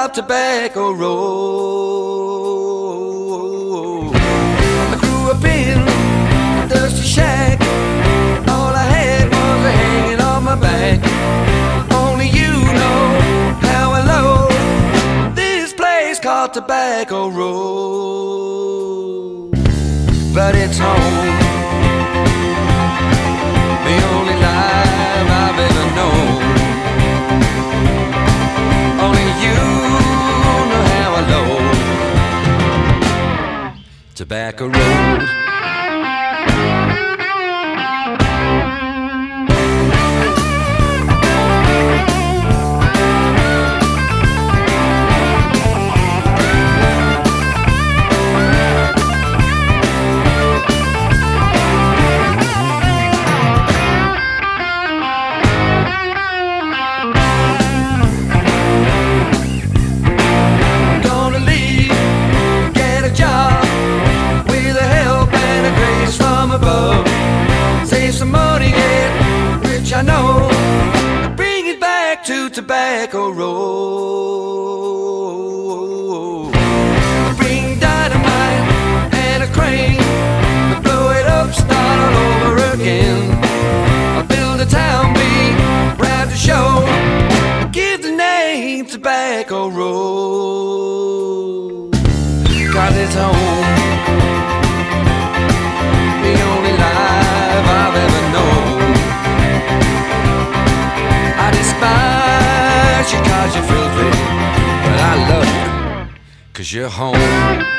called Tobacco Road. I grew up in a dusty shack. All I had was a hanging on my back. Only you know how I love this place called Tobacco Road. But it's home, the only life I've ever known. Only you know how I love Tobacco Road. Save some money, get rich, I know. Bring it back to Tobacco Road. Bring dynamite and a crane, blow it up, start all over again. I'll build a town, be proud to show. Give the name Tobacco Road. 'Cause it's home, the only life I've ever known. I despise you 'cause you're filthy, but I love you 'cause you're home.